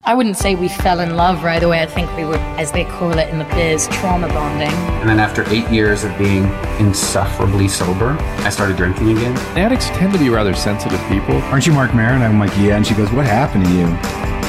I wouldn't say we fell in love right away. I think we were, as they call it in the biz, trauma bonding. And then after 8 years of being insufferably sober, I started drinking again. Addicts tend to be rather sensitive people. Aren't you Mark Maron? I'm like, yeah. And she goes, what happened to you?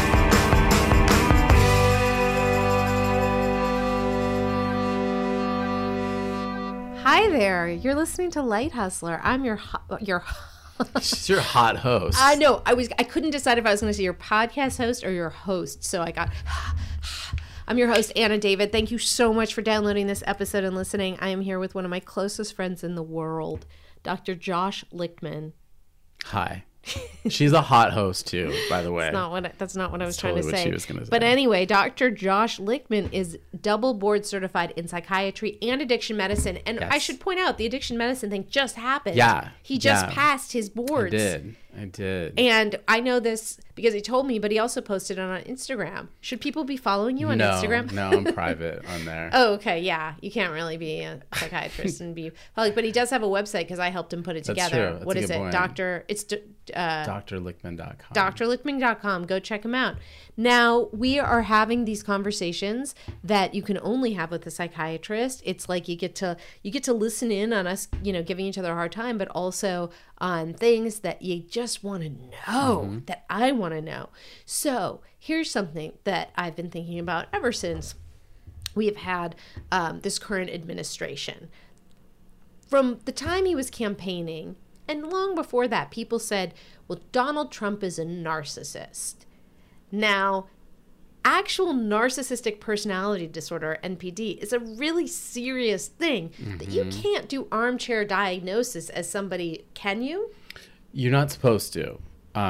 Hi there. You're listening to Light Hustler. I'm your She's your hot host. I know. I couldn't decide if I was going to say your podcast host or your host. So I got I'm your host, Anna David. Thank you so much for downloading this episode and listening. I am here with one of my closest friends in the world, Dr. Josh Lichtman. Hi. She's a hot host too, by the way. That's not what I was trying totally to say. what she was gonna say. But anyway, Dr. Josh Lichtman is double board certified in psychiatry and addiction medicine. And Yes. I should point out, the addiction medicine thing just happened. Yeah. He just passed his boards. I did. And I know this because he told me, but he also posted it on Instagram. Should people be following you on Instagram? No, I'm private on there. Oh, okay. Yeah. You can't really be a psychiatrist and be public, but he does have a website because I helped him put it That's together. true. That's What a is good it? point. DrLichtman.com. DrLichtman.com. DrLichtman.com. Go check him out. Now, we are having these conversations that you can only have with a psychiatrist. It's like you get to listen in on us, giving each other a hard time, but also on things that you just want to know, that I want to know. So here's something that I've been thinking about ever since we have had this current administration. From the time he was campaigning, and long before that, people said, well, Donald Trump is a narcissist. Now, actual narcissistic personality disorder, NPD, is a really serious thing that you can't do armchair diagnosis as somebody, can you? You're not supposed to.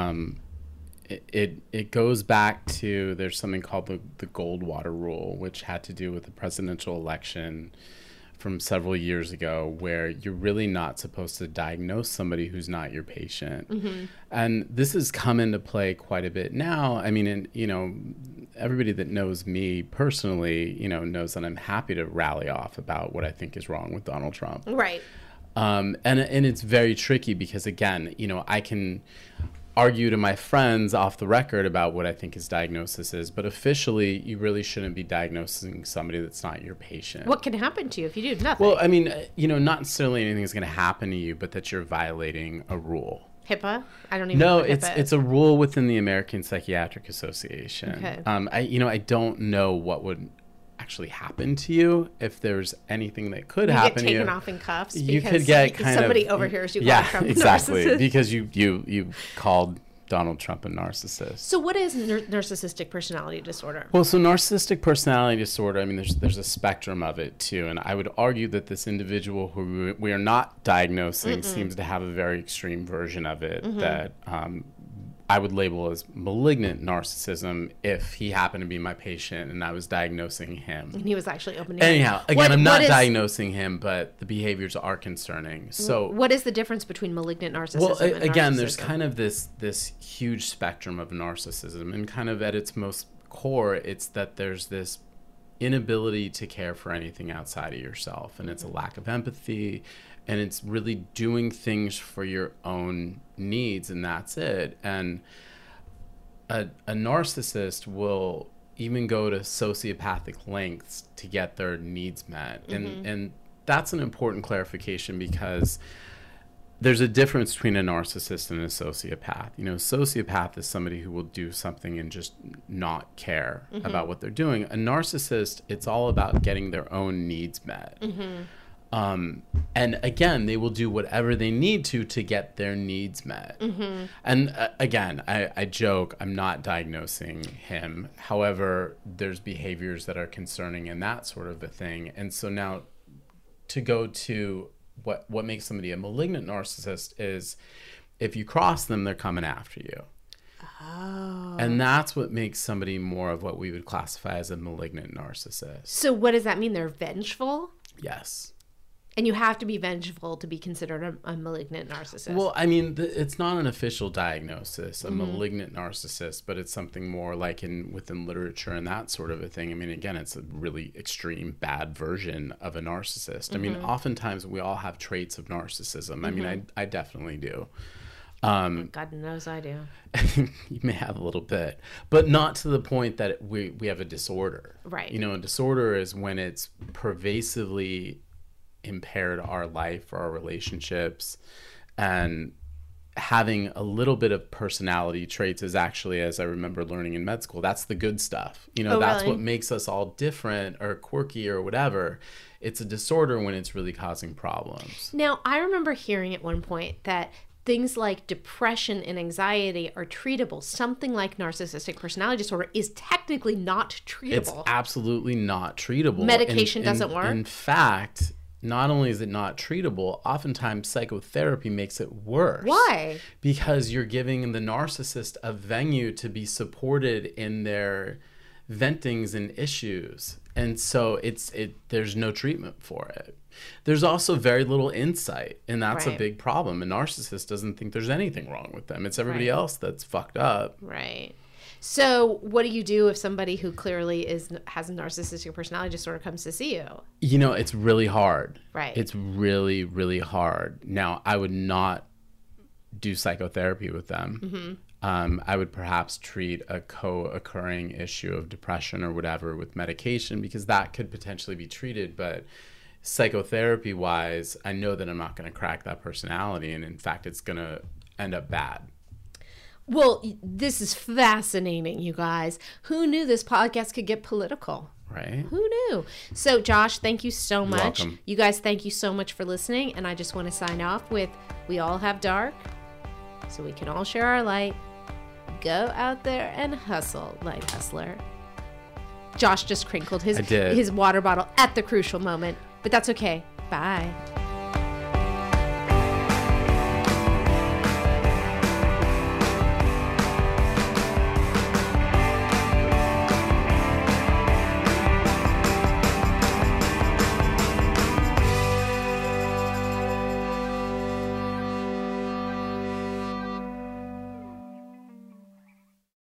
It goes back to, there's something called the Goldwater Rule, which had to do with the presidential election from several years ago, where you're really not supposed to diagnose somebody who's not your patient. And this has come into play quite a bit now. I mean, everybody that knows me personally, knows that I'm happy to rally off about what I think is wrong with Donald Trump. Right. And it's very tricky because, again, I can argue to my friends off the record about what I think his diagnosis is, but officially you really shouldn't be diagnosing somebody that's not your patient. What can happen to you if you do nothing? Well, I mean, not necessarily anything's going to happen to you, but that you're violating a rule. HIPAA? I don't even know know what HIPAA it's a rule within the American Psychiatric Association. Okay. I don't know what would actually happen to you if there's anything that could happen to you. You get taken off in cuffs You because could get somebody overhears you yeah, call Trump a exactly, narcissist. because you called Donald Trump a narcissist. So what is narcissistic personality disorder? Well, so narcissistic personality disorder, I mean, there's a spectrum of it too, and I would argue that this individual who we are not diagnosing seems to have a very extreme version of it that I would label as malignant narcissism if he happened to be my patient and I was diagnosing him. And he was actually opening. Anyhow, again, I'm not diagnosing him, but the behaviors are concerning. So what is the difference between malignant narcissism well, and again, narcissism? there's kind of this huge spectrum of narcissism, and kind of at its most core, it's that there's this inability to care for anything outside of yourself, and it's a lack of empathy, and it's really doing things for your own needs, and that's it. And a narcissist will even go to sociopathic lengths to get their needs met. And that's an important clarification, because there's a difference between a narcissist and a sociopath. A sociopath is somebody who will do something and just not care about what they're doing. A narcissist, it's all about getting their own needs met. And again, they will do whatever they need to get their needs met. And again, I joke, I'm not diagnosing him. However, there's behaviors that are concerning and that sort of a thing. And so now to go to what makes somebody a malignant narcissist is if you cross them, they're coming after you. Oh. And that's what makes somebody more of what we would classify as a malignant narcissist. So what does that mean? They're vengeful? Yes. And you have to be vengeful to be considered a malignant narcissist. Well, I mean, it's not an official diagnosis, a malignant narcissist, but it's something more like within literature and that sort of a thing. I mean, again, it's a really extreme, bad version of a narcissist. I mean, oftentimes we all have traits of narcissism. I mean, I definitely do. God knows I do. You may have a little bit, but not to the point that we have a disorder. Right. You know, a disorder is when it's pervasively impaired our life or our relationships, and having a little bit of personality traits is actually, as I remember learning in med school, that's the good stuff. You know, Oh, that's really? what makes us all different or quirky or whatever. It's a disorder when it's really causing problems. Now, I remember hearing at one point that things like depression and anxiety are treatable. Something like narcissistic personality disorder is technically not treatable. It's absolutely not treatable. Medication doesn't work? In fact, not only is it not treatable, oftentimes psychotherapy makes it worse. Why? Because you're giving the narcissist a venue to be supported in their ventings and issues. And so there's no treatment for it. There's also very little insight, and that's a Right. big problem. A narcissist doesn't think there's anything wrong with them. It's everybody Right. else that's fucked up. Right. So, what do you do if somebody who clearly has a narcissistic personality disorder comes to see you? You know, it's really hard. Right. It's really, really hard. Now, I would not do psychotherapy with them. Mm-hmm. I would perhaps treat a co-occurring issue of depression or whatever with medication, because that could potentially be treated. But psychotherapy-wise, I know that I'm not going to crack that personality, and in fact, it's going to end up bad. Well, this is fascinating, you guys. Who knew this podcast could get political? Right? Who knew? So, Josh, thank you so much. welcome. You guys, thank you so much for listening. And I just want to sign off with, we all have dark, so we can all share our light. Go out there and hustle, light hustler. Josh just crinkled I did. his water bottle at the crucial moment, but that's okay. Bye.